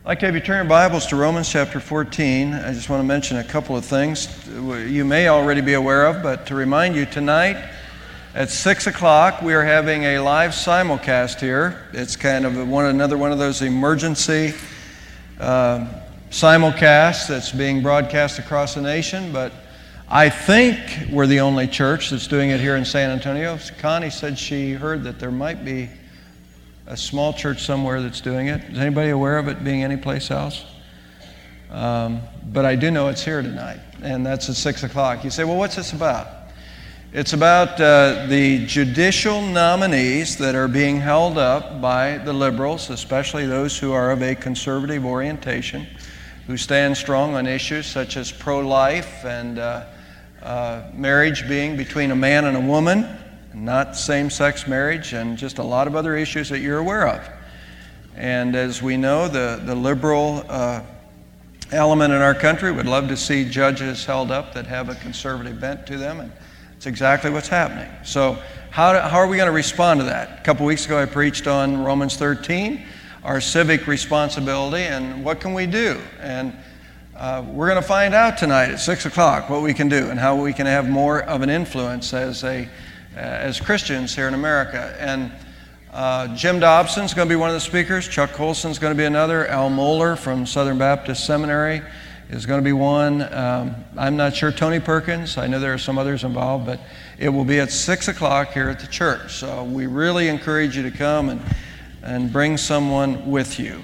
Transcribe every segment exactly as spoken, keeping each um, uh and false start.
I'd like to have you turn your Bibles to Romans chapter fourteen. I just want to mention a couple of things you may already be aware of, but to remind you, tonight at six o'clock we are having a live simulcast here. It's kind of one another one of those emergency uh, simulcasts that's being broadcast across the nation, but I think we're the only church that's doing it here in San Antonio. Connie said she heard that there might be a small church somewhere that's doing it. Is anybody aware of it being anyplace else? Um, but I do know it's here tonight, and that's at six o'clock. You say, well, what's this about? It's about uh, the judicial nominees that are being held up by the liberals, especially those who are of a conservative orientation, who stand strong on issues such as pro-life and uh, uh, marriage being between a man and a woman, not same-sex marriage, and just a lot of other issues that you're aware of. And as we know, the, the liberal uh, element in our country would love to see judges held up that have a conservative bent to them, and it's exactly what's happening. So how, do, how are we going to respond to that? A couple weeks ago I preached on Romans thirteen, our civic responsibility, and what can we do? And uh, we're going to find out tonight at six o'clock what we can do and how we can have more of an influence as a as Christians here in America. And uh, Jim Dobson's going to be one of the speakers. Chuck Colson's going to be another. Al Mohler from Southern Baptist Seminary is going to be one. Um, I'm not sure. Tony Perkins. I know there are some others involved, but it will be at six o'clock here at the church. So we really encourage you to come and, and bring someone with you.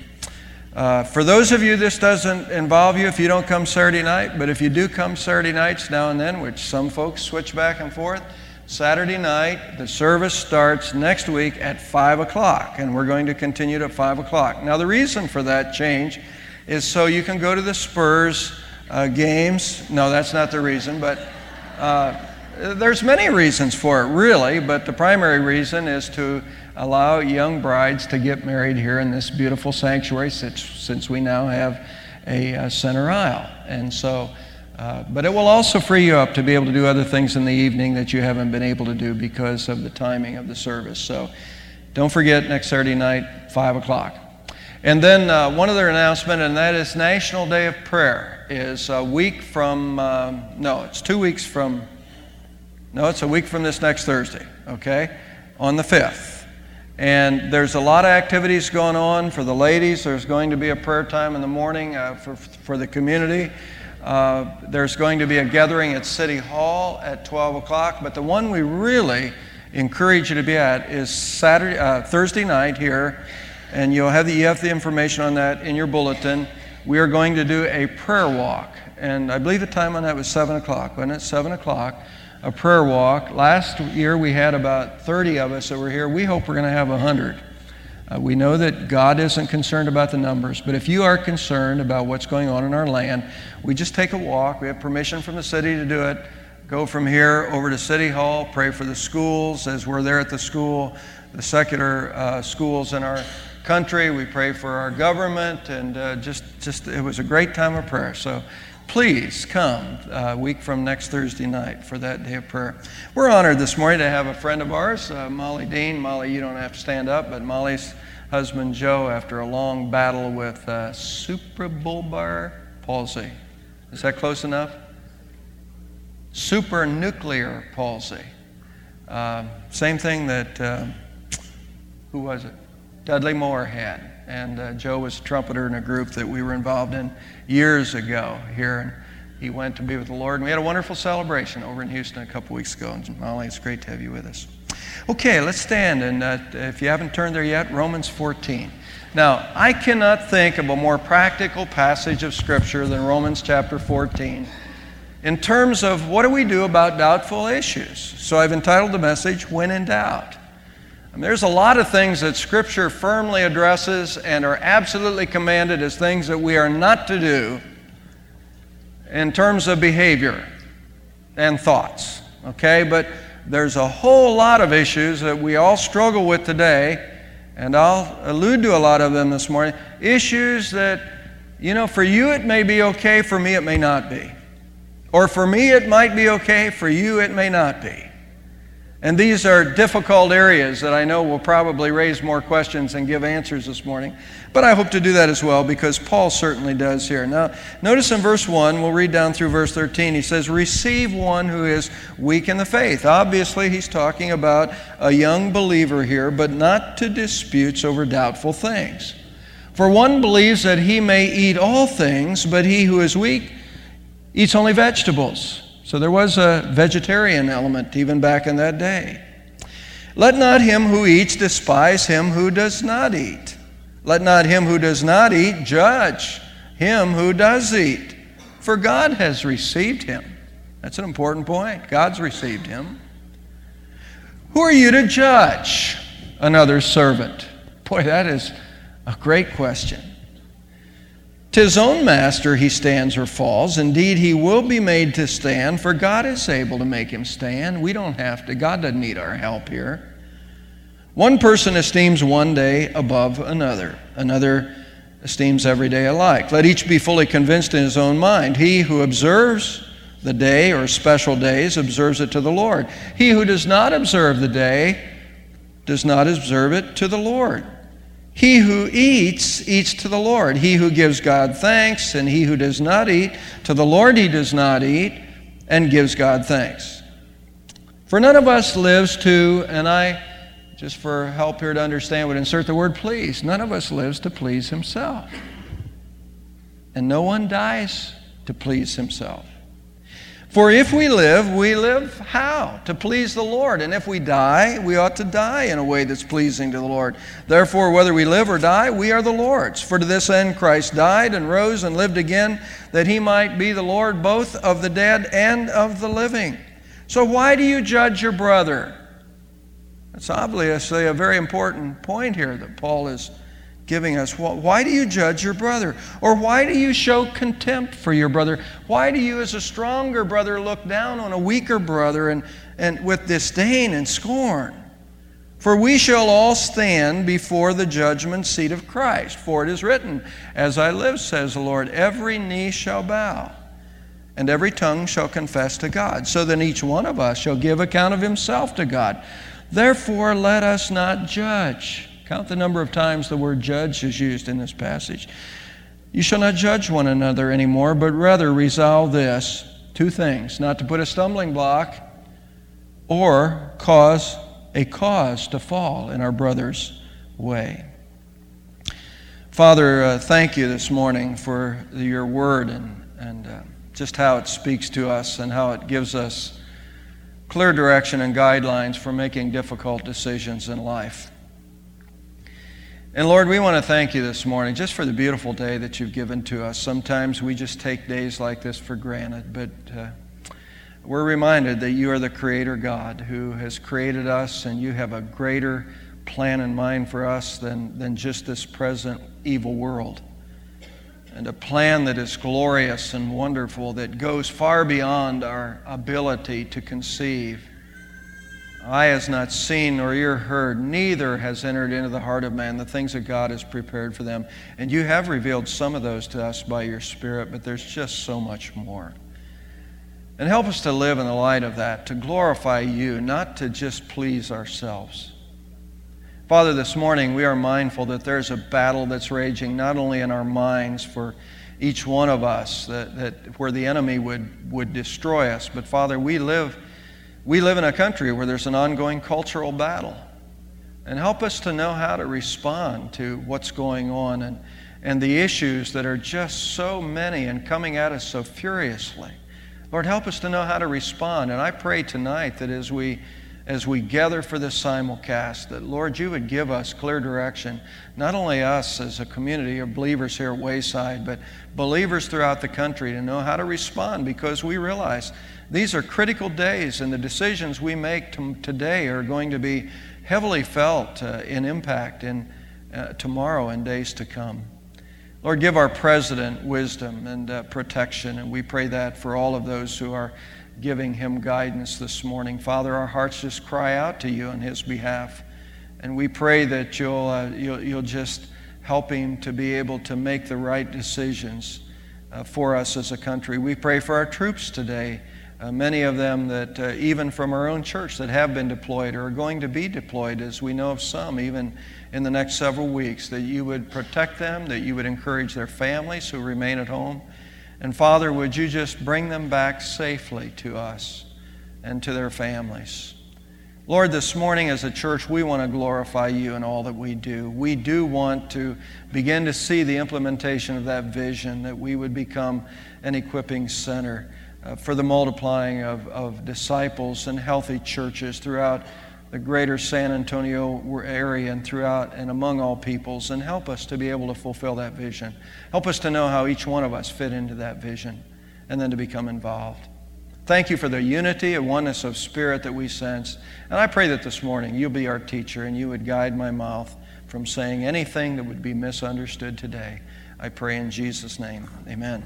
Uh, for those of you this doesn't involve you if you don't come Saturday night, but if you do come Saturday nights now and then, which some folks switch back and forth, Saturday night, the service starts next week at five o'clock, and we're going to continue to five o'clock. Now, the reason for that change is so you can go to the Spurs uh, games. No, that's not the reason, but uh, there's many reasons for it, really, but the primary reason is to allow young brides to get married here in this beautiful sanctuary since, since we now have a uh, center aisle. And so Uh, but it will also free you up to be able to do other things in the evening that you haven't been able to do because of the timing of the service. So don't forget, next Saturday night, five o'clock. And then uh, one other announcement, and that is National Day of Prayer is a week from, um, no, it's two weeks from, no, it's a week from this next Thursday, okay, on the fifth. And there's a lot of activities going on for the ladies. There's going to be a prayer time in the morning uh, for, for the community. Uh, there's going to be a gathering at City Hall at twelve o'clock, but the one we really encourage you to be at is Saturday, uh, Thursday night here, and you'll have the, you have the information on that in your bulletin. We are going to do a prayer walk, and I believe the time on that was seven o'clock, wasn't it? seven o'clock, a prayer walk. Last year we had about thirty of us that were here. We hope we're going to have one hundred. Uh, we know that God isn't concerned about the numbers, but if you are concerned about what's going on in our land, we just take a walk. We have permission from the city to do it. Go from here over to City Hall, pray for the schools as we're there at the school, the secular uh, schools in our country. We pray for our government, and uh, just, just it was a great time of prayer. So please come a week from next Thursday night for that day of prayer. We're honored this morning to have a friend of ours, uh, Molly Dean. Molly, you don't have to stand up, but Molly's husband Joe, after a long battle with uh, suprabulbar palsy. Is that close enough? Supranuclear palsy. Uh, same thing that, uh, who was it? Dudley Moore had. And uh, Joe was a trumpeter in a group that we were involved in years ago here. And he went to be with the Lord. And we had a wonderful celebration over in Houston a couple weeks ago. And Molly, it's great to have you with us. Okay, let's stand. And uh, if you haven't turned there yet, Romans fourteen. Now, I cannot think of a more practical passage of Scripture than Romans chapter fourteen in terms of what do we do about doubtful issues. So I've entitled the message, When in Doubt. And there's a lot of things that Scripture firmly addresses and are absolutely commanded as things that we are not to do in terms of behavior and thoughts, okay? But there's a whole lot of issues that we all struggle with today, and I'll allude to a lot of them this morning. Issues that, you know, for you it may be okay, for me it may not be. Or for me it might be okay, for you it may not be. And these are difficult areas that I know will probably raise more questions and give answers this morning. But I hope to do that as well, because Paul certainly does here. Now, notice in verse one, we'll read down through verse thirteen, he says, receive one who is weak in the faith. Obviously, he's talking about a young believer here, but not to disputes over doubtful things. For one believes that he may eat all things, but he who is weak eats only vegetables. So there was a vegetarian element even back in that day. Let not him who eats despise him who does not eat. Let not him who does not eat judge him who does eat, for God has received him. That's an important point. God's received him. Who are you to judge another servant? Boy, that is a great question. 'Tis own master he stands or falls. Indeed, he will be made to stand, for God is able to make him stand. We don't have to. God doesn't need our help here. One person esteems one day above another. Another esteems every day alike. Let each be fully convinced in his own mind. He who observes the day or special days observes it to the Lord. He who does not observe the day does not observe it to the Lord. He who eats, eats to the Lord. He who gives God thanks, and he who does not eat, to the Lord he does not eat, and gives God thanks. For none of us lives to, and I, just for help here to understand, would insert the word please. None of us lives to please himself. And no one dies to please himself. For if we live, we live how? To please the Lord. And if we die, we ought to die in a way that's pleasing to the Lord. Therefore, whether we live or die, we are the Lord's. For to this end Christ died and rose and lived again, that he might be the Lord both of the dead and of the living. So why do you judge your brother? That's obviously a very important point here that Paul is giving us. Why do you judge your brother? Or why do you show contempt for your brother? Why do you, as a stronger brother, look down on a weaker brother and, and with disdain and scorn? For we shall all stand before the judgment seat of Christ. For it is written, as I live, says the Lord, every knee shall bow, and every tongue shall confess to God. So then each one of us shall give account of himself to God. Therefore let us not judge. Count the number of times the word judge is used in this passage. You shall not judge one another anymore, but rather resolve this, two things, not to put a stumbling block or cause a cause to fall in our brother's way. Father, uh, thank you this morning for your word and, and uh, just how it speaks to us and how it gives us clear direction and guidelines for making difficult decisions in life. And Lord, we want to thank you this morning just for the beautiful day that you've given to us. Sometimes we just take days like this for granted, but uh, we're reminded that you are the Creator God who has created us, and you have a greater plan in mind for us than, than just this present evil world. And a plan that is glorious and wonderful, that goes far beyond our ability to conceive. Eye has not seen nor ear heard, neither has entered into the heart of man the things that God has prepared for them. And you have revealed some of those to us by your Spirit, but there's just so much more. And help us to live in the light of that, to glorify you, not to just please ourselves. Father, this morning we are mindful that there's a battle that's raging not only in our minds for each one of us, that, that where the enemy would, would destroy us, but Father, we live We live in a country where there's an ongoing cultural battle. And help us to know how to respond to what's going on and, and the issues that are just so many and coming at us so furiously. Lord, help us to know how to respond. And I pray tonight that as we as we gather for this simulcast, that, Lord, you would give us clear direction, not only us as a community of believers here at Wayside, but believers throughout the country to know how to respond, because we realize these are critical days, and the decisions we make t- today are going to be heavily felt uh, in impact in uh, tomorrow and days to come. Lord, give our president wisdom and uh, protection, and we pray that for all of those who are giving him guidance this morning. Father, our hearts just cry out to you on his behalf, and we pray that you'll, uh, you'll, you'll just help him to be able to make the right decisions uh, for us as a country. We pray for our troops today. Uh, many of them that uh, even from our own church that have been deployed or are going to be deployed, as we know of some, even in the next several weeks, that you would protect them, that you would encourage their families who remain at home. And Father, would you just bring them back safely to us and to their families. Lord, this morning as a church, we want to glorify you in all that we do. We do want to begin to see the implementation of that vision, that we would become an equipping center Uh, for the multiplying of, of disciples and healthy churches throughout the greater San Antonio area and throughout and among all peoples. And help us to be able to fulfill that vision. Help us to know how each one of us fit into that vision and then to become involved. Thank you for the unity and oneness of spirit that we sense. And I pray that this morning you'll be our teacher and you would guide my mouth from saying anything that would be misunderstood today. I pray in Jesus' name. Amen.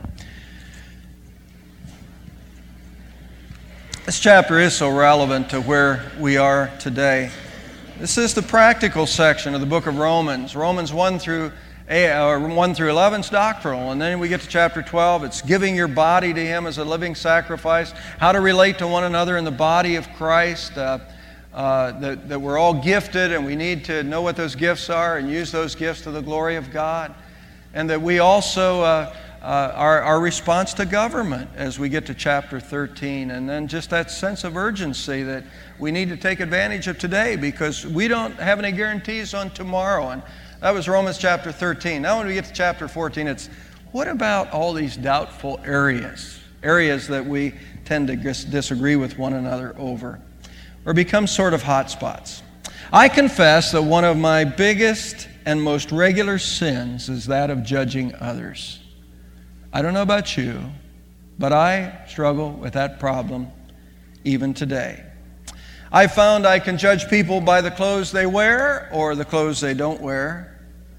This chapter is so relevant to where we are today. This is the practical section of the book of Romans. Romans one through one through eleven is doctrinal, and then we get to chapter twelve. It's giving your body to Him as a living sacrifice, how to relate to one another in the body of Christ, uh, uh, that, that we're all gifted and we need to know what those gifts are and use those gifts to the glory of God, and that we also uh, Uh, our, our response to government as we get to chapter thirteen, and then just that sense of urgency that we need to take advantage of today because we don't have any guarantees on tomorrow. And that was Romans chapter thirteen. Now when we get to chapter fourteen, it's what about all these doubtful areas, areas that we tend to dis- disagree with one another over or become sort of hot spots. I confess that one of my biggest and most regular sins is that of judging others. I don't know about you, but I struggle with that problem even today. I found I can judge people by the clothes they wear or the clothes they don't wear.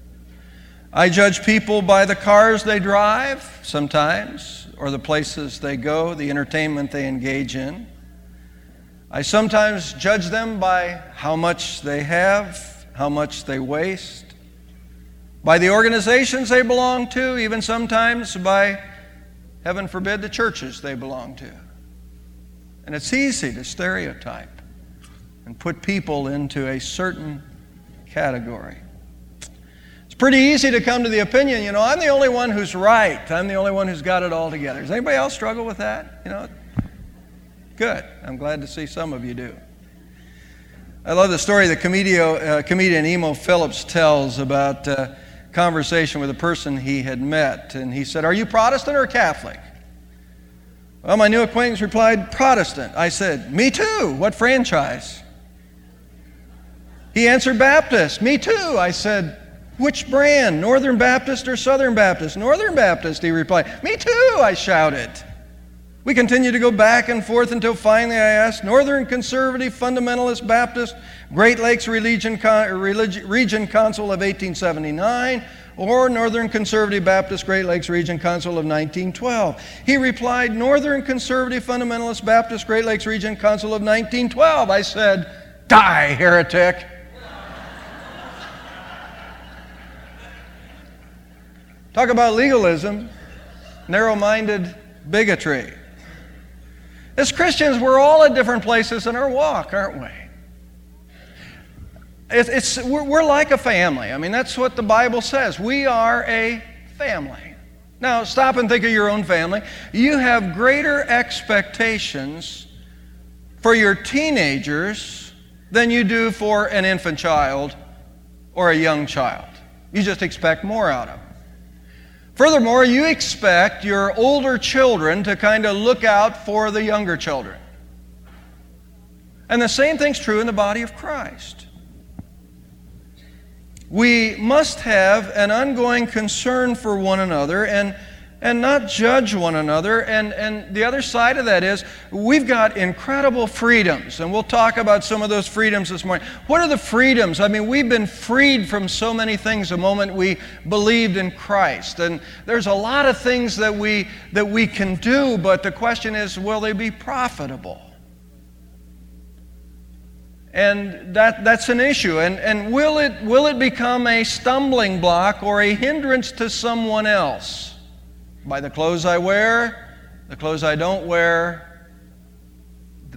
I judge people by the cars they drive sometimes, or the places they go, the entertainment they engage in. I sometimes judge them by how much they have, how much they waste, by the organizations they belong to, even sometimes by, heaven forbid, the churches they belong to. And it's easy to stereotype and put people into a certain category. It's pretty easy to come to the opinion, you know, I'm the only one who's right. I'm the only one who's got it all together. Does anybody else struggle with that? You know, good. I'm glad to see some of you do. I love the story the comedian, uh, comedian Emo Phillips tells about uh, conversation with a person he had met, and he said, "Are you Protestant or Catholic?" Well, my new acquaintance replied, "Protestant." I said, "Me too. What franchise?" He answered, "Baptist." "Me too." I said, "Which brand, Northern Baptist or Southern Baptist?" "Northern Baptist," he replied. "Me too," I shouted. We continued to go back and forth until finally I asked, "Northern Conservative Fundamentalist Baptist, Great Lakes Region, Region Council of eighteen seventy-nine, or Northern Conservative Baptist, Great Lakes Region Council of nineteen twelve. He replied, "Northern Conservative Fundamentalist Baptist, Great Lakes Region Council of nineteen twelve. I said, "Die, heretic." Talk about legalism, narrow-minded bigotry. As Christians, we're all at different places in our walk, aren't we? It's, it's, we're, we're like a family. I mean, that's what the Bible says. We are a family. Now, stop and think of your own family. You have greater expectations for your teenagers than you do for an infant child or a young child. You just expect more out of them. Furthermore, you expect your older children to kind of look out for the younger children. And the same thing's true in the body of Christ. We must have an ongoing concern for one another and, and not judge one another. And, and the other side of that is we've got incredible freedoms, and we'll talk about some of those freedoms this morning. What are the freedoms? I mean, we've been freed from so many things the moment we believed in Christ. And there's a lot of things that we, that we can do, but the question is, will they be profitable? And that, that's an issue. And, and will it, will it become a stumbling block or a hindrance to someone else? By the clothes I wear, the clothes I don't wear,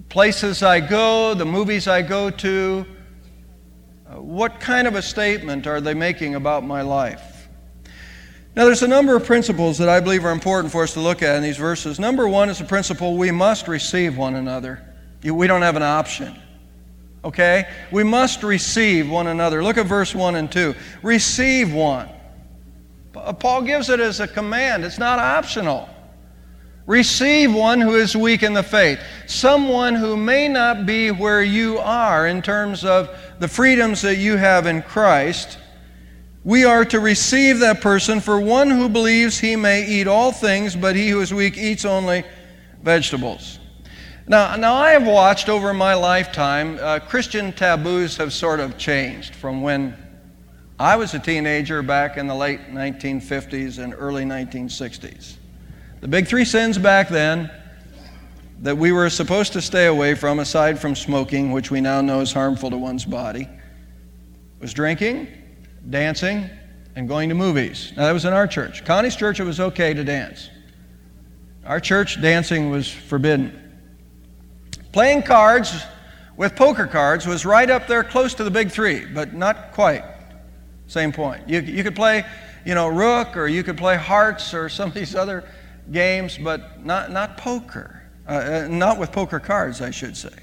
places I go, the movies I go to, uh, what kind of a statement are they making about my life? Now, there's a number of principles that I believe are important for us to look at in these verses. Number one is the principle we must receive one another. We don't have an option. Okay? We must receive one another. Look at verse one and two. Receive one. Paul gives it as a command. It's not optional. Receive one who is weak in the faith. Someone who may not be where you are in terms of the freedoms that you have in Christ. We are to receive that person, for one who believes he may eat all things, but he who is weak eats only vegetables. Now, now I have watched over my lifetime, uh, Christian taboos have sort of changed from when I was a teenager back in the late nineteen fifties and early nineteen sixties. The big three sins back then that we were supposed to stay away from, aside from smoking, which we now know is harmful to one's body, was drinking, dancing, and going to movies. Now, that was in our church. Connie's church, it was okay to dance. Our church, dancing was forbidden. Playing cards with poker cards was right up there close to the big three, but not quite. Same point. You, you could play, you know, rook, or you could play hearts or some of these other games, but not, not poker. Uh, not with poker cards, I should say.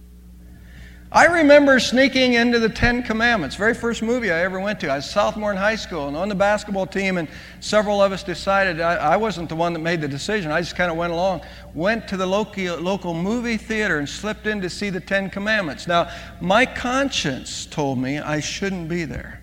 I remember sneaking into the Ten Commandments. Very first movie I ever went to. I was a sophomore in high school and on the basketball team, and several of us decided, I, I wasn't the one that made the decision, I just kind of went along, went to the local, local movie theater and slipped in to see the Ten Commandments. Now, my conscience told me I shouldn't be there.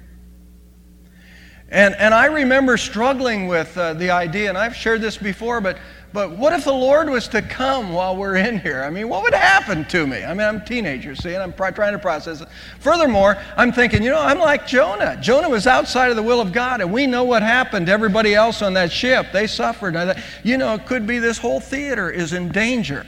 And, and I remember struggling with uh, the idea, and I've shared this before, but But what if the Lord was to come while we're in here? I mean, what would happen to me? I mean, I'm a teenager, see, and I'm pr- trying to process it. Furthermore, I'm thinking, you know, I'm like Jonah. Jonah was outside of the will of God, and we know what happened to everybody else on that ship. They suffered. I thought, you know, it could be this whole theater is in danger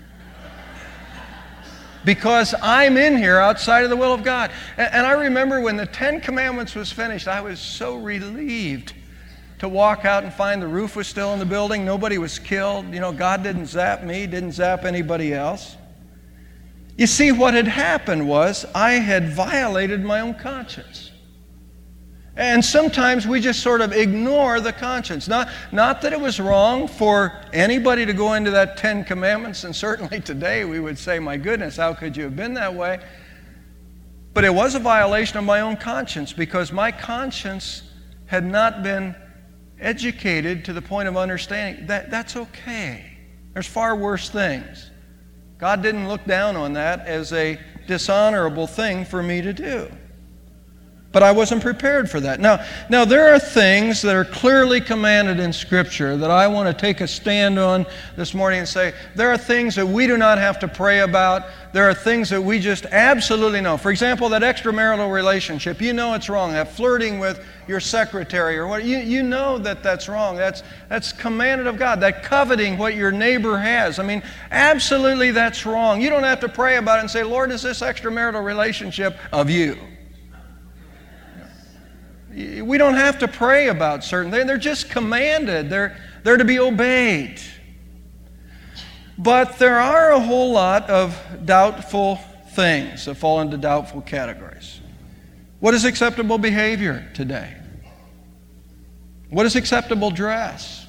because I'm in here outside of the will of God. And, and I remember when the Ten Commandments was finished, I was so relieved to walk out and find the roof was still in the building, nobody was killed. You know, God didn't zap me, didn't zap anybody else. You see, what had happened was I had violated my own conscience. And sometimes we just sort of ignore the conscience. Not, not that it was wrong for anybody to go into that Ten Commandments, and certainly today we would say, my goodness, how could you have been that way? But it was a violation of my own conscience because my conscience had not been educated to the point of understanding that that's okay. There's far worse things. God didn't look down on that as a dishonorable thing for me to do. But I wasn't prepared for that. Now, now there are things that are clearly commanded in Scripture that I want to take a stand on this morning and say, there are things that we do not have to pray about. There are things that we just absolutely know. For example, that extramarital relationship, you know it's wrong. That flirting with your secretary or what, you, you know that that's wrong. That's, that's commanded of God. That coveting what your neighbor has. I mean, absolutely that's wrong. You don't have to pray about it and say, Lord, is this extramarital relationship of you? We don't have to pray about certain things. They're just commanded. They're, they're to be obeyed. But there are a whole lot of doubtful things that fall into doubtful categories. What is acceptable behavior today? What is acceptable dress?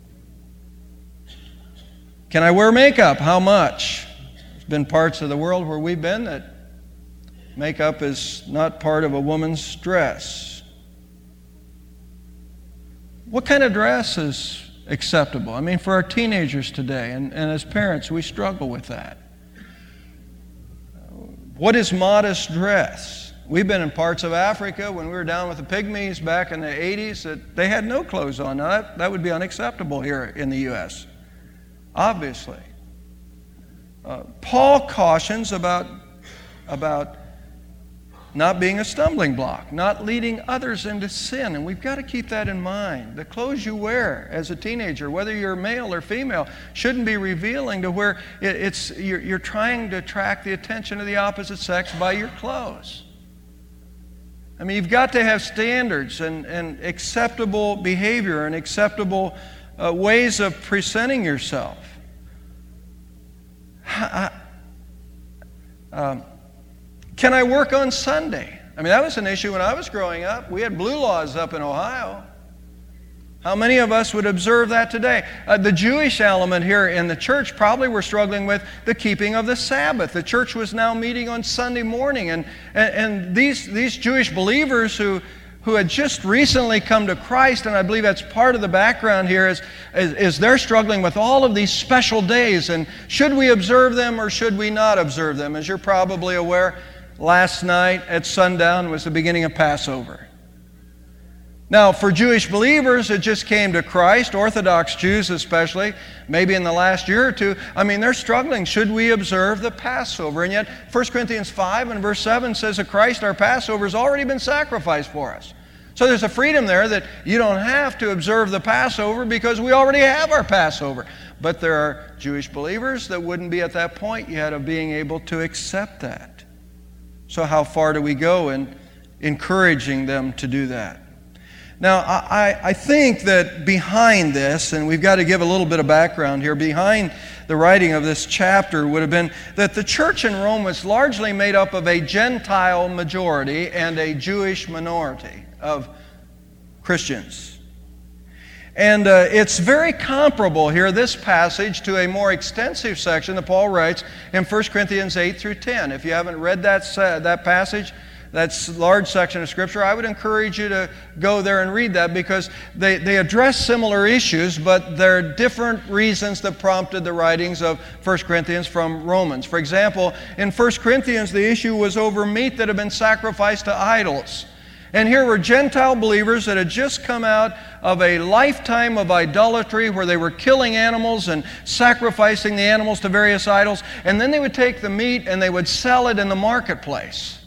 Can I wear makeup? How much? There's been parts of the world where we've been that makeup is not part of a woman's dress. What kind of dress is acceptable? I mean, for our teenagers today, and, and as parents, we struggle with that. What is modest dress? We've been in parts of Africa when we were down with the Pygmies back in the eighties that they had no clothes on. Now, that, that would be unacceptable here in the U S, obviously. Uh, Paul cautions about, about not being a stumbling block, not leading others into sin. And we've got to keep that in mind. The clothes you wear as a teenager, whether you're male or female, shouldn't be revealing to where it's you're, you're trying to attract the attention of the opposite sex by your clothes. I mean, you've got to have standards and, and acceptable behavior and acceptable uh, ways of presenting yourself. I, Um, can I work on Sunday? I mean, that was an issue when I was growing up. We had blue laws up in Ohio. How many of us would observe that today? Uh, the Jewish element here in the church probably were struggling with the keeping of the Sabbath. The church was now meeting on Sunday morning, and, and, and these, these Jewish believers who, who had just recently come to Christ, and I believe that's part of the background here, is, is, is they're struggling with all of these special days, and should we observe them or should we not observe them? As you're probably aware, last night at sundown was the beginning of Passover. Now, for Jewish believers that just came to Christ, Orthodox Jews especially, maybe in the last year or two, I mean, they're struggling. Should we observe the Passover? And yet, First Corinthians five and verse seven says that Christ, our Passover, has already been sacrificed for us. So there's a freedom there that you don't have to observe the Passover because we already have our Passover. But there are Jewish believers that wouldn't be at that point yet of being able to accept that. So how far do we go in encouraging them to do that? Now, I, I think that behind this, and we've got to give a little bit of background here, behind the writing of this chapter would have been that the church in Rome was largely made up of a Gentile majority and a Jewish minority of Christians. And uh, it's very comparable here, this passage, to a more extensive section that Paul writes in First Corinthians eight through ten. If you haven't read that, uh, that passage, that's a large section of Scripture, I would encourage you to go there and read that because they, they address similar issues, but there are different reasons that prompted the writings of First Corinthians from Romans. For example, in First Corinthians, the issue was over meat that had been sacrificed to idols. And here were Gentile believers that had just come out of a lifetime of idolatry where they were killing animals and sacrificing the animals to various idols, and then they would take the meat and they would sell it in the marketplace.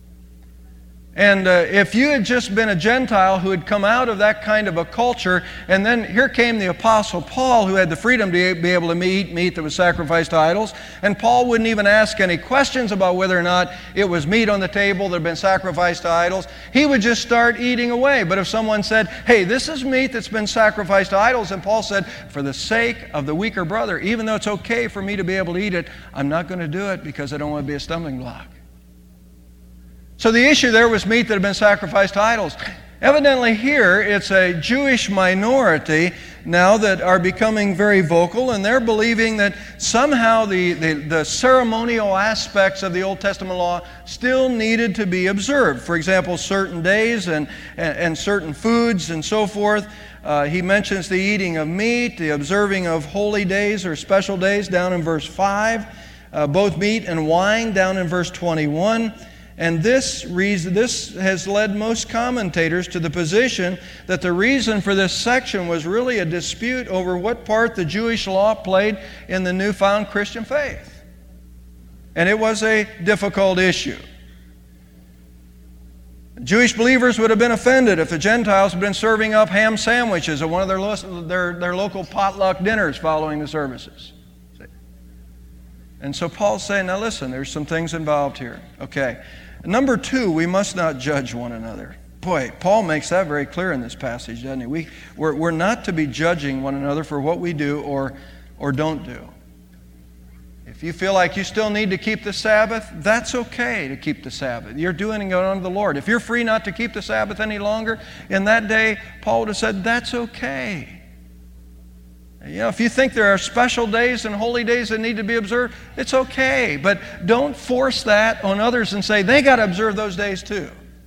And uh, if you had just been a Gentile who had come out of that kind of a culture, and then here came the Apostle Paul who had the freedom to be able to eat meat that was sacrificed to idols, and Paul wouldn't even ask any questions about whether or not it was meat on the table that had been sacrificed to idols. He would just start eating away. But if someone said, hey, this is meat that's been sacrificed to idols, and Paul said, for the sake of the weaker brother, even though it's okay for me to be able to eat it, I'm not going to do it because I don't want to be a stumbling block. So the issue there was meat that had been sacrificed to idols. Evidently here, it's a Jewish minority now that are becoming very vocal, and they're believing that somehow the, the, the ceremonial aspects of the Old Testament law still needed to be observed. For example, certain days and, and, and certain foods and so forth. Uh, he mentions the eating of meat, the observing of holy days or special days down in verse five, uh, both meat and wine down in verse twenty-one. And this reason, this has led most commentators to the position that the reason for this section was really a dispute over what part the Jewish law played in the newfound Christian faith. And it was a difficult issue. Jewish believers would have been offended if the Gentiles had been serving up ham sandwiches at one of their, lo- their, their local potluck dinners following the services. And so Paul's saying, now listen, there's some things involved here. Okay. Number two, we must not judge one another. Boy, Paul makes that very clear in this passage, doesn't he? We, we're, we're not to be judging one another for what we do or, or don't do. If you feel like you still need to keep the Sabbath, that's okay to keep the Sabbath. You're doing it unto the Lord. If you're free not to keep the Sabbath any longer, in that day, Paul would have said, that's okay. You know, if you think there are special days and holy days that need to be observed, it's okay. But don't force that on others and say, they got to observe those days too.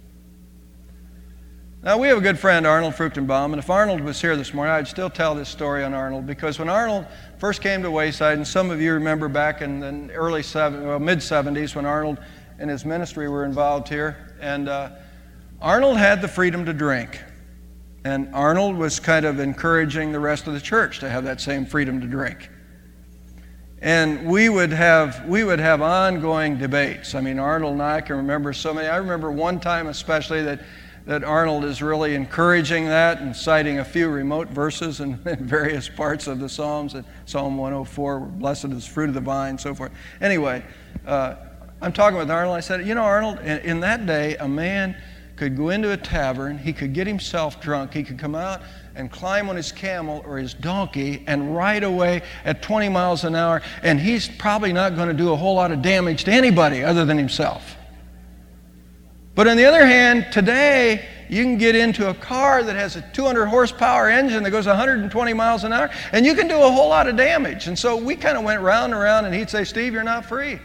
Now, we have a good friend, Arnold Fruchtenbaum, and if Arnold was here this morning, I'd still tell this story on Arnold, because when Arnold first came to Wayside, and some of you remember back in the early seven, well, mid-seventies when Arnold and his ministry were involved here, and uh, Arnold had the freedom to drink. And Arnold was kind of encouraging the rest of the church to have that same freedom to drink. And we would have we would have ongoing debates. I mean, Arnold and I can remember so many. I remember one time especially that, that Arnold is really encouraging that and citing a few remote verses in, in various parts of the Psalms. And Psalm one oh four, blessed is the fruit of the vine, and so forth. Anyway, uh, I'm talking with Arnold. I said, you know, Arnold, in, in that day, a man could go into a tavern, he could get himself drunk, he could come out and climb on his camel or his donkey and ride away at twenty miles an hour, and he's probably not going to do a whole lot of damage to anybody other than himself. But on the other hand, today, you can get into a car that has a two hundred horsepower engine that goes one hundred twenty miles an hour, and you can do a whole lot of damage. And so we kind of went round and round, and he'd say, Steve, you're not free.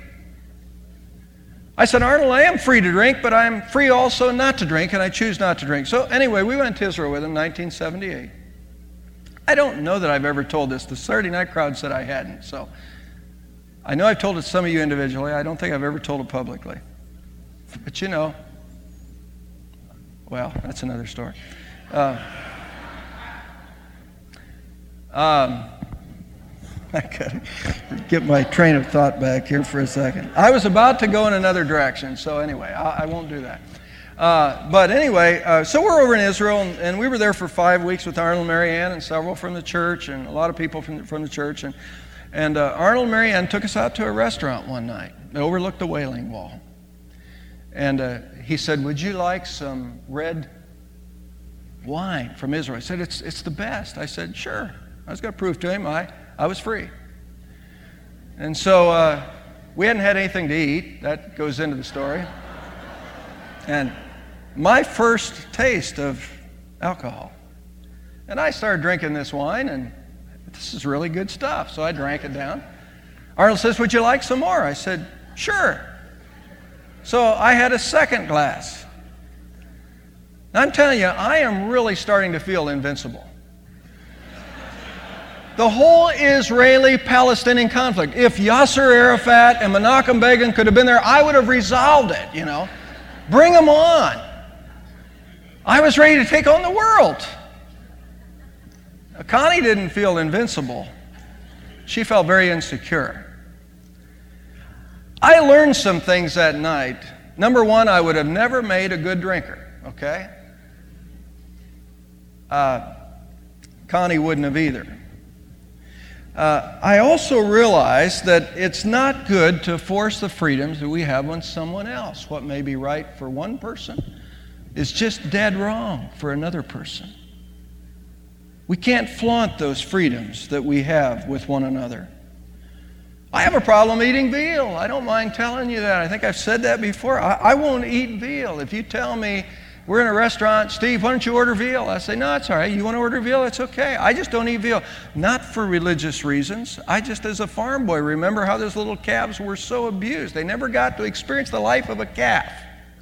I said, Arnold, I am free to drink, but I'm free also not to drink, and I choose not to drink. So anyway, we went to Israel with him in nineteen seventy-eight. I don't know that I've ever told this. The Saturday night crowd said I hadn't. So I know I've told it to some of you individually. I don't think I've ever told it publicly. But you know, well, that's another story. Uh, um, I gotta get my train of thought back here for a second. I was about to go in another direction, so anyway, I, I won't do that. Uh, but anyway, uh, so we're over in Israel, and, and we were there for five weeks with Arnold and Mary Ann and several from the church and a lot of people from the, from the church. And, and uh, Arnold and Mary Ann took us out to a restaurant one night. They overlooked the Wailing Wall. And uh, he said, would you like some red wine from Israel? I said, it's it's the best. I said, sure. I was going to prove to him I, I was free. And so uh, we hadn't had anything to eat. That goes into the story. And my first taste of alcohol. And I started drinking this wine, and this is really good stuff. So I drank it down. Arnold says, would you like some more? I said, sure. So I had a second glass. Now I'm telling you, I am really starting to feel invincible. The whole Israeli-Palestinian conflict, if Yasser Arafat and Menachem Begin could have been there, I would have resolved it, you know. Bring them on. I was ready to take on the world. Now, Connie didn't feel invincible. She felt very insecure. I learned some things that night. Number one, I would have never made a good drinker, okay? Uh, Connie wouldn't have either. Uh, I also realized that it's not good to force the freedoms that we have on someone else. What may be right for one person is just dead wrong for another person. We can't flaunt those freedoms that we have with one another. I have a problem eating veal. I don't mind telling you that. I think I've said that before. I, I won't eat veal. If you tell me we're in a restaurant, Steve, why don't you order veal? I say, no, it's all right. You want to order veal? It's okay. I just don't eat veal. Not for religious reasons. I just, as a farm boy, remember how those little calves were so abused. They never got to experience the life of a calf.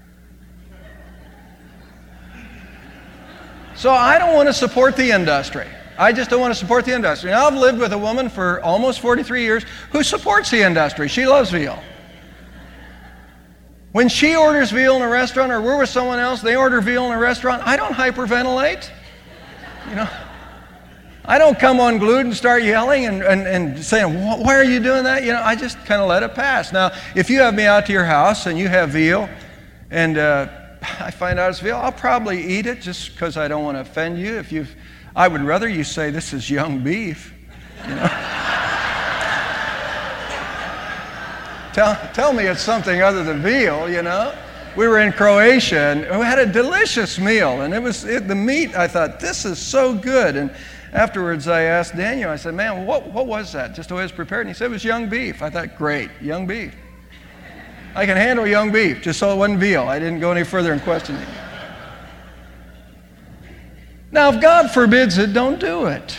So I don't want to support the industry. I just don't want to support the industry. Now, I've lived with a woman for almost forty-three years who supports the industry. She loves veal. When she orders veal in a restaurant, or we're with someone else, they order veal in a restaurant, I don't hyperventilate. You know, I don't come unglued and start yelling and, and, and saying, why are you doing that? You know, I just kind of let it pass. Now, if you have me out to your house and you have veal, and uh, I find out it's veal, I'll probably eat it just because I don't want to offend you. If you've I would rather you say this is young beef, you know. tell, tell me it's something other than veal, you know. We were in Croatia and we had a delicious meal, and it was it, the meat. I thought, this is so good. And afterwards, I asked Daniel. I said, "Man, what what was that? Just the way it was prepared?" And he said, "It was young beef." I thought, "Great, young beef. I can handle young beef." Just so it wasn't veal. I didn't go any further in questioning. Now, if God forbids it, don't do it.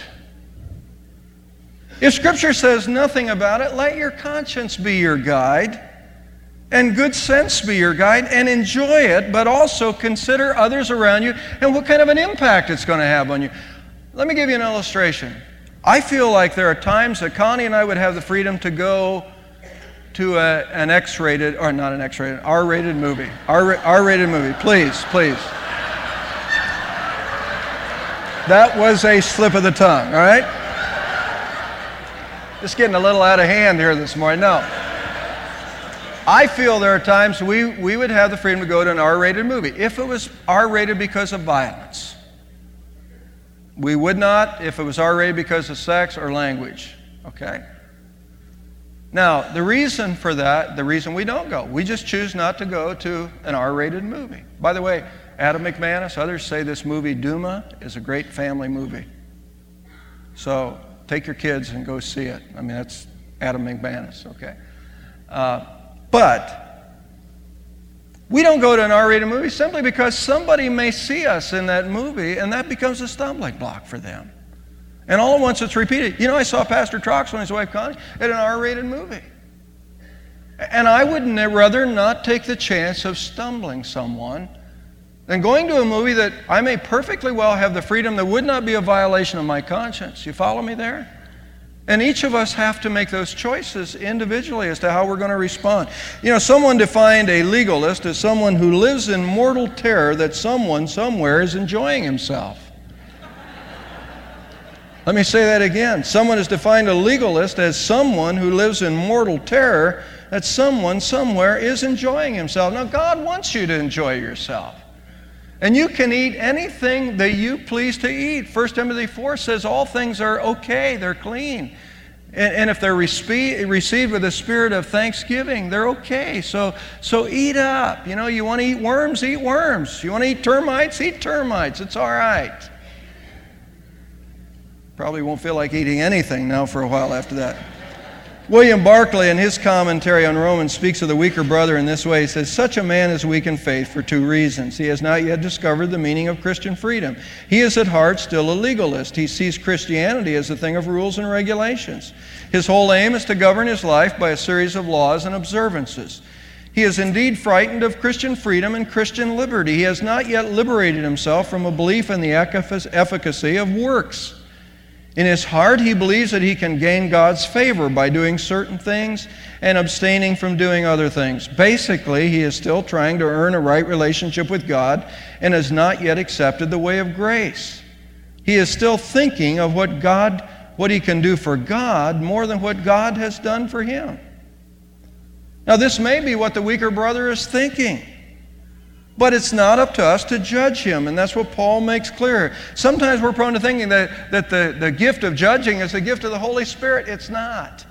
If Scripture says nothing about it, let your conscience be your guide, and good sense be your guide, and enjoy it, but also consider others around you and what kind of an impact it's going to have on you. Let me give you an illustration. I feel like there are times that Connie and I would have the freedom to go to a, an X-rated, or not an X-rated, R-rated movie. R- R-rated movie. Please, please. That was a slip of the tongue, all right? Just getting a little out of hand here this morning. No. I feel there are times we, we would have the freedom to go to an R-rated movie. If it was R-rated because of violence. We would not if it was R-rated because of sex or language, okay? Now, the reason for that, the reason we don't go, we just choose not to go to an R-rated movie. By the way, Adam McManus. Others say this movie, Duma, is a great family movie. So take your kids and go see it. I mean, that's Adam McManus, okay? Uh, but we don't go to an R-rated movie simply because somebody may see us in that movie and that becomes a stumbling block for them. And all at once it's repeated. You know, I saw Pastor Troxel and his wife Connie at an R-rated movie. And I would rather not take the chance of stumbling someone than going to a movie that I may perfectly well have the freedom that would not be a violation of my conscience. You follow me there? And each of us have to make those choices individually as to how we're going to respond. You know, someone defined a legalist as someone who lives in mortal terror that someone somewhere is enjoying himself. Let me say that again. Someone has defined a legalist as someone who lives in mortal terror that someone somewhere is enjoying himself. Now, God wants you to enjoy yourself. And you can eat anything that you please to eat. First Timothy four says all things are okay, they're clean. And, and if they're respe- received with a spirit of thanksgiving, they're okay. So, so eat up. You know, you want to eat worms, eat worms. You want to eat termites, eat termites. It's all right. Probably won't feel like eating anything now for a while after that. William Barclay, in his commentary on Romans, speaks of the weaker brother in this way. He says, such a man is weak in faith for two reasons. He has not yet discovered the meaning of Christian freedom. He is at heart still a legalist. He sees Christianity as a thing of rules and regulations. His whole aim is to govern his life by a series of laws and observances. He is indeed frightened of Christian freedom and Christian liberty. He has not yet liberated himself from a belief in the efficacy of works. In his heart, he believes that he can gain God's favor by doing certain things and abstaining from doing other things. Basically, he is still trying to earn a right relationship with God and has not yet accepted the way of grace. He is still thinking of what God, what he can do for God more than what God has done for him. Now, this may be what the weaker brother is thinking. But it's not up to us to judge him, and that's what Paul makes clear. Sometimes we're prone to thinking that, that the, the gift of judging is the gift of the Holy Spirit. It's not.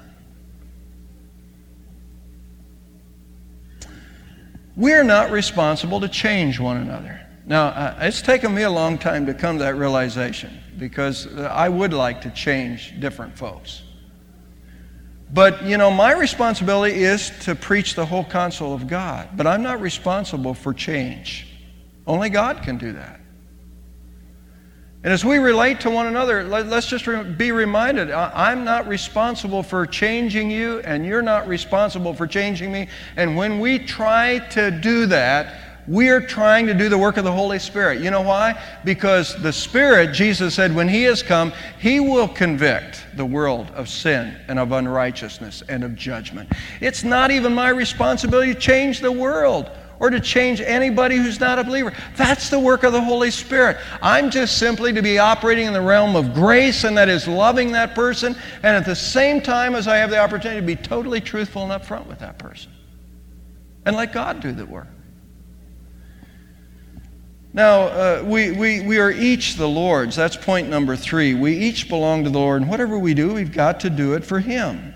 We're not responsible to change one another. Now, uh, it's taken me a long time to come to that realization because I would like to change different folks. But, you know, my responsibility is to preach the whole counsel of God. But I'm not responsible for change. Only God can do that. And as we relate to one another, let's just be reminded, I'm not responsible for changing you, and you're not responsible for changing me. And when we try to do that, we are trying to do the work of the Holy Spirit. You know why? Because the Spirit, Jesus said, when He has come, He will convict the world of sin and of unrighteousness and of judgment. It's not even my responsibility to change the world or to change anybody who's not a believer. That's the work of the Holy Spirit. I'm just simply to be operating in the realm of grace, and that is loving that person, and at the same time as I have the opportunity to be totally truthful and upfront with that person. And let God do the work. Now, uh, we, we, we are each the Lord's. That's point number three. We each belong to the Lord, and whatever we do, we've got to do it for Him.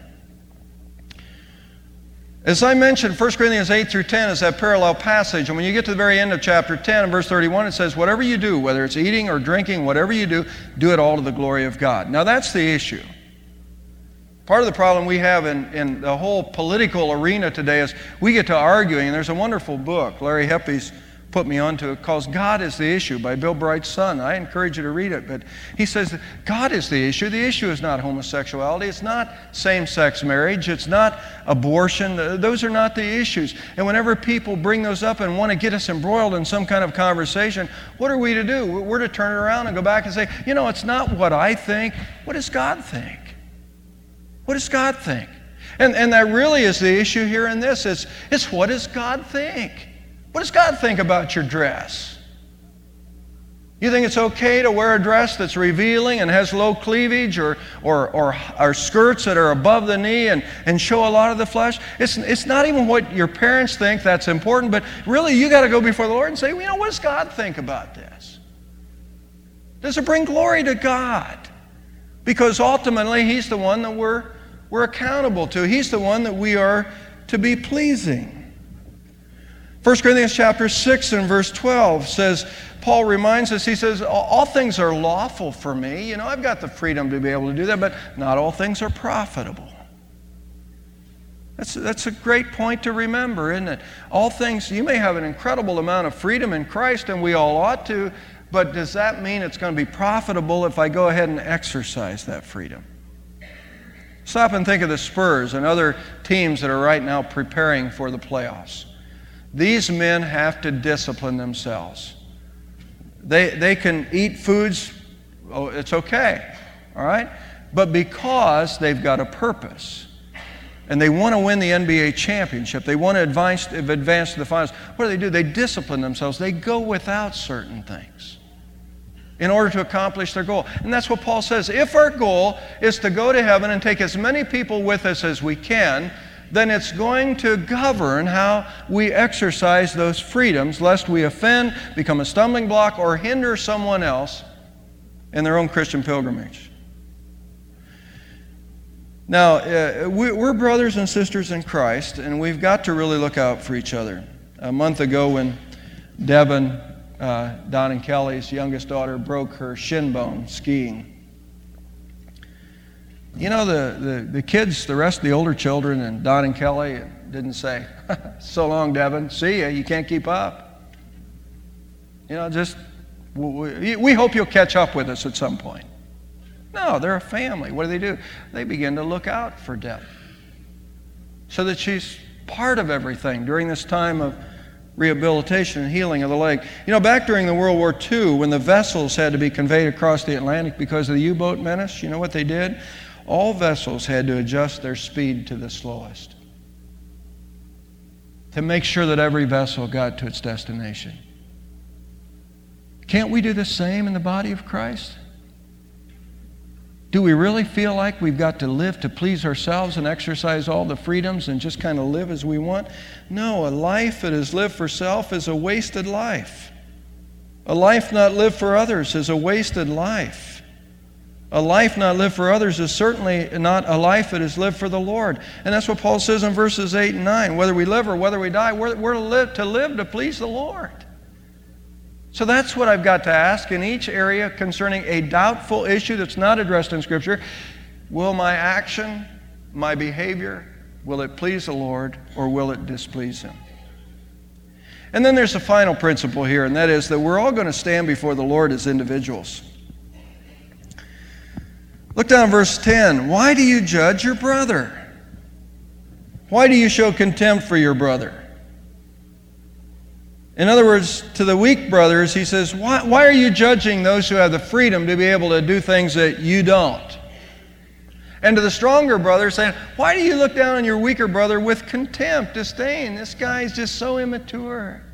As I mentioned, First Corinthians eight through ten is that parallel passage, and when you get to the very end of chapter ten, verse thirty-one, it says, whatever you do, whether it's eating or drinking, whatever you do, do it all to the glory of God. Now, that's the issue. Part of the problem we have in, in the whole political arena today is we get to arguing, and there's a wonderful book, Larry Heppy's put me onto it, calls God is the Issue by Bill Bright's son. I encourage you to read it, but he says that God is the issue. The issue is not homosexuality. It's not same-sex marriage. It's not abortion. Those are not the issues. And whenever people bring those up and want to get us embroiled in some kind of conversation, what are we to do? We're to turn it around and go back and say, you know, it's not what I think. What does God think? What does God think? And, and that really is the issue here in this. It's, it's what does God think? What does God think about your dress? You think it's okay to wear a dress that's revealing and has low cleavage, or, or, or, or skirts that are above the knee and, and show a lot of the flesh? It's, it's not even what your parents think that's important, but really you got to go before the Lord and say, well, you know, what does God think about this? Does it bring glory to God? Because ultimately He's the one that we're, we're accountable to. He's the one that we are to be pleasing. First Corinthians chapter six and verse twelve says, Paul reminds us, he says, all things are lawful for me. You know, I've got the freedom to be able to do that, but not all things are profitable. That's, that's a great point to remember, isn't it? All things, you may have an incredible amount of freedom in Christ, and we all ought to, but does that mean it's going to be profitable if I go ahead and exercise that freedom? Stop and think of the Spurs and other teams that are right now preparing for the playoffs. These men have to discipline themselves. They, they can eat foods, oh, it's okay, all right? But because they've got a purpose, and they want to win the N B A championship, they want to advance, advance to the finals, what do they do? They discipline themselves. They go without certain things in order to accomplish their goal. And that's what Paul says. If our goal is to go to heaven and take as many people with us as we can, then it's going to govern how we exercise those freedoms, lest we offend, become a stumbling block, or hinder someone else in their own Christian pilgrimage. Now, uh, we, we're brothers and sisters in Christ, and we've got to really look out for each other. A month ago when Devin, uh, Don and Kelly's youngest daughter, broke her shin bone skiing, you know, the, the, the kids, the rest of the older children, and Don and Kelly didn't say, so long, Devin, see ya, you can't keep up. You know, just, we, we hope you'll catch up with us at some point. No, they're a family. What do they do? They begin to look out for Deb so that she's part of everything during this time of rehabilitation and healing of the leg. You know, back during the World War Two, when the vessels had to be conveyed across the Atlantic because of the U-boat menace, you know what they did? All vessels had to adjust their speed to the slowest to make sure that every vessel got to its destination. Can't we do the same in the body of Christ? Do we really feel like we've got to live to please ourselves and exercise all the freedoms and just kind of live as we want? No, a life that is lived for self is a wasted life. A life not lived for others is a wasted life. A life not lived for others is certainly not a life that is lived for the Lord. And that's what Paul says in verses eight and nine. Whether we live or whether we die, we're, we're to, live, to live to please the Lord. So that's what I've got to ask in each area concerning a doubtful issue that's not addressed in Scripture. Will my action, my behavior, will it please the Lord or will it displease Him? And then there's a final principle here, and that is that we're all going to stand before the Lord as individuals. Look down verse ten. Why do you judge your brother? Why do you show contempt for your brother? In other words, to the weak brothers, he says, why, why are you judging those who have the freedom to be able to do things that you don't? And to the stronger brothers, saying, why do you look down on your weaker brother with contempt, disdain? This guy is just so immature.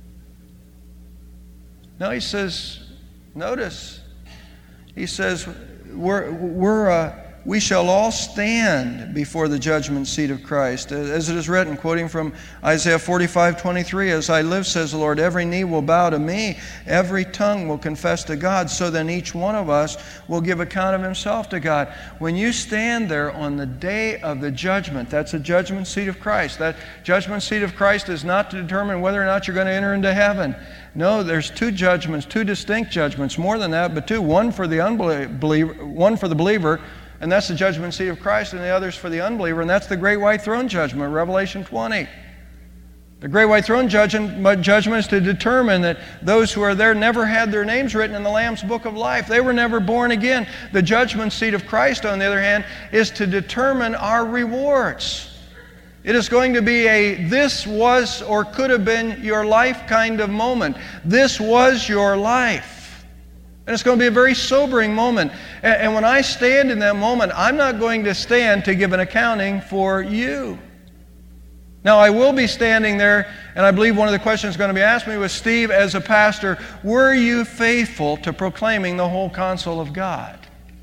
No, he says, notice, he says, we're, we're, uh, we shall all stand before the judgment seat of Christ. As it is written, quoting from Isaiah forty-five twenty-three, as I live, says the Lord, every knee will bow to me, every tongue will confess to God, so then each one of us will give account of himself to God. When you stand there on the day of the judgment, that's a judgment seat of Christ. That judgment seat of Christ is not to determine whether or not you're going to enter into heaven. No, there's two judgments, two distinct judgments, more than that, but two. One for the unbeliever, one for the believer, and that's the judgment seat of Christ, and the other's for the unbeliever, and that's the great white throne judgment, Revelation twenty. The great white throne judgment, judgment is to determine that those who are there never had their names written in the Lamb's book of life. They were never born again. The judgment seat of Christ, on the other hand, is to determine our rewards. It is going to be a this was or could have been your life kind of moment. This was your life. And it's going to be a very sobering moment. And when I stand in that moment, I'm not going to stand to give an accounting for you. Now, I will be standing there, and I believe one of the questions going to be asked me was, Steve, as a pastor, were you faithful to proclaiming the whole counsel of God?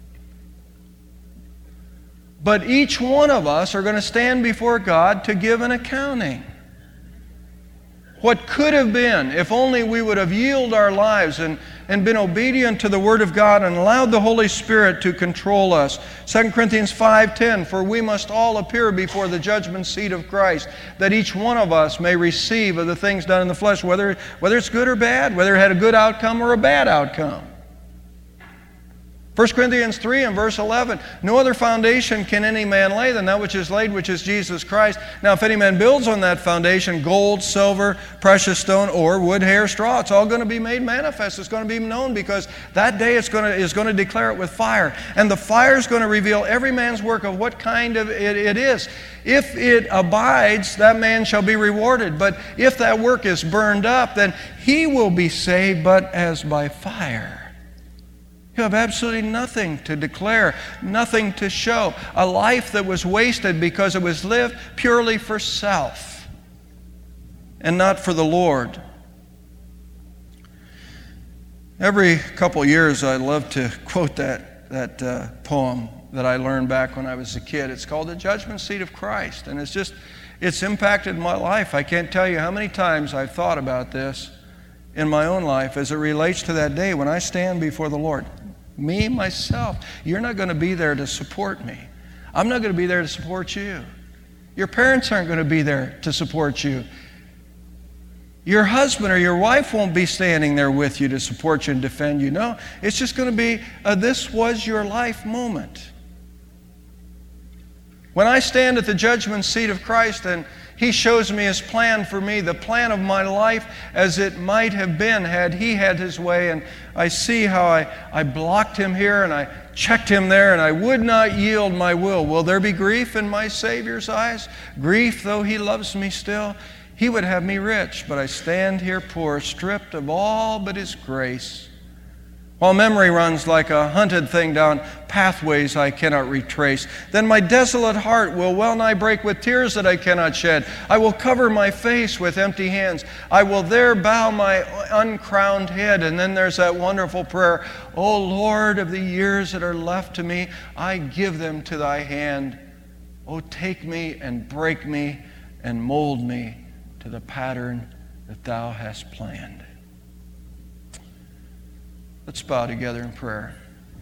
But each one of us are going to stand before God to give an accounting. what could have been if only we would have yielded our lives and, and been obedient to the Word of God and allowed the Holy Spirit to control us. Second Corinthians five ten, for we must all appear before the judgment seat of Christ, that each one of us may receive of the things done in the flesh, whether, whether it's good or bad, whether it had a good outcome or a bad outcome. First Corinthians three and verse eleven, no other foundation can any man lay than that which is laid, which is Jesus Christ. Now if any man builds on that foundation, gold, silver, precious stone, or wood, hair, straw, it's all going to be made manifest. It's going to be known, because that day it's going to, is going to declare it with fire. And the fire is going to reveal every man's work of what kind of it, it is. If it abides, that man shall be rewarded. But if that work is burned up, then he will be saved, but as by fire. You have absolutely nothing to declare, nothing to show. A life that was wasted because it was lived purely for self and not for the Lord. Every couple of years I love to quote that, that uh, poem that I learned back when I was a kid. It's called The Judgment Seat of Christ. And it's just, it's impacted my life. I can't tell you how many times I've thought about this in my own life as it relates to that day when I stand before the Lord. Me, myself, you're not going to be there to support me. I'm not going to be there to support you. Your parents aren't going to be there to support you. Your husband or your wife won't be standing there with you to support you and defend you. No, it's just going to be a this was your life moment. When I stand at the judgment seat of Christ and He shows me His plan for me, the plan of my life as it might have been had He had His way, and I see how I, I blocked Him here and I checked Him there and I would not yield my will. Will there be grief in my Savior's eyes? Grief, though He loves me still? He would have me rich, but I stand here poor, stripped of all but His grace. While memory runs like a hunted thing down pathways I cannot retrace, then my desolate heart will well nigh break with tears that I cannot shed. I will cover my face with empty hands. I will there bow my uncrowned head. And then there's that wonderful prayer, O Lord, of the years that are left to me, I give them to Thy hand. O take me and break me and mold me to the pattern that Thou hast planned. Let's bow together in prayer.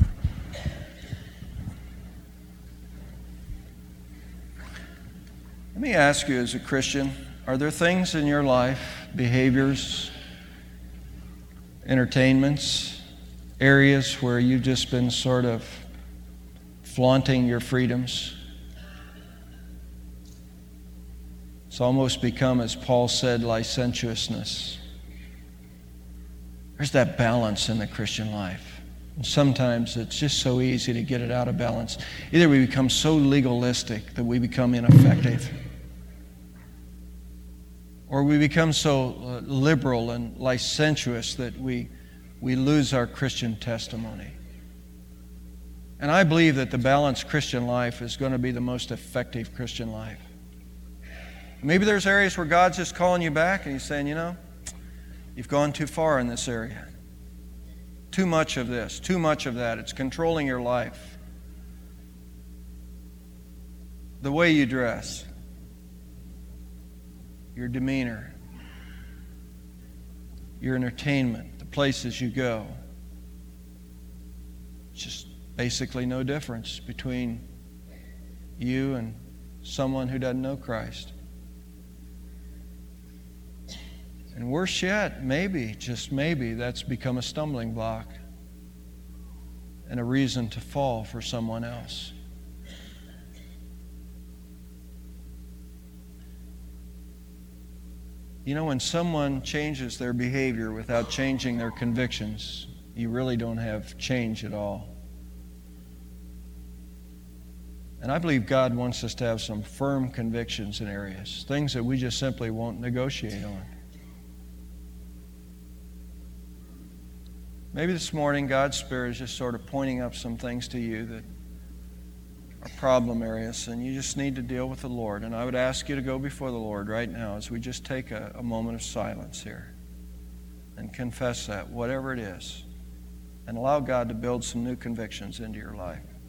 Let me ask you, as a Christian, are there things in your life, behaviors, entertainments, areas where you've just been sort of flaunting your freedoms? It's almost become, as Paul said, licentiousness. There's that balance in the Christian life. And sometimes it's just so easy to get it out of balance. Either we become so legalistic that we become ineffective, or we become so uh, liberal and licentious that we, we lose our Christian testimony. And I believe that the balanced Christian life is going to be the most effective Christian life. Maybe there's areas where God's just calling you back and He's saying, you know, you've gone too far in this area. Too much of this, too much of that. It's controlling your life. The way you dress, your demeanor, your entertainment, the places you go. It's just basically no difference between you and someone who doesn't know Christ. And worse yet, maybe, just maybe, that's become a stumbling block and a reason to fall for someone else. You know, when someone changes their behavior without changing their convictions, you really don't have change at all. And I believe God wants us to have some firm convictions in areas, things that we just simply won't negotiate on. Maybe this morning God's Spirit is just sort of pointing up some things to you that are problem areas, and you just need to deal with the Lord. And I would ask you to go before the Lord right now as we just take a, a moment of silence here and confess that, whatever it is, and allow God to build some new convictions into your life.